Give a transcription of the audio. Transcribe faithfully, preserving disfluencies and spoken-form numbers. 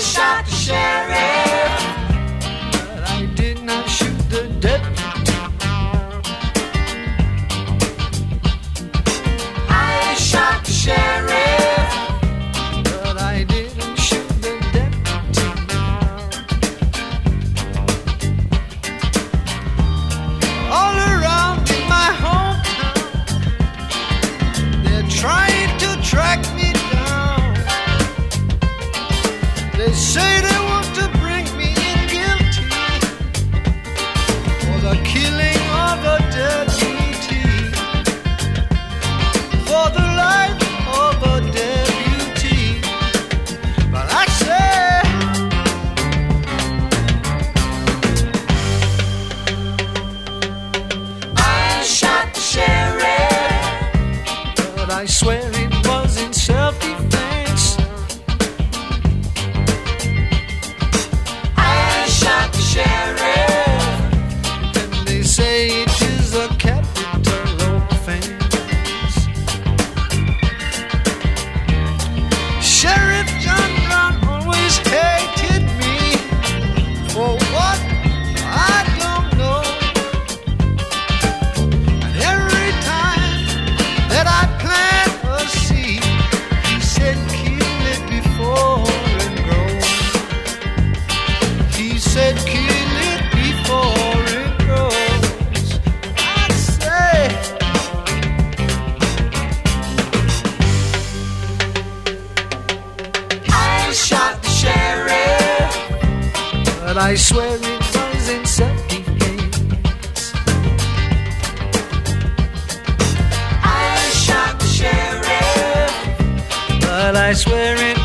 shot the sheriff, but I did not shoot the deputy. I shot the sheriff, but I didn't shoot the deputy. All around in my hometown, they're trying to track me down. They say they want to bring me in guilty for the killing of a deputy, for the life of a deputy. But I say, I shot the sheriff, but I swear it was in self-defense. I shot the sheriff, and they say it is a capital offense. Sheriff John Brown always hated me for what I don't know. And every time that I plant a seed, he said, kill it before it grows. He said, kill it before it grows. I say, I shot the sheriff, but I swear it was in self-defense. I shot the sheriff, but I swear it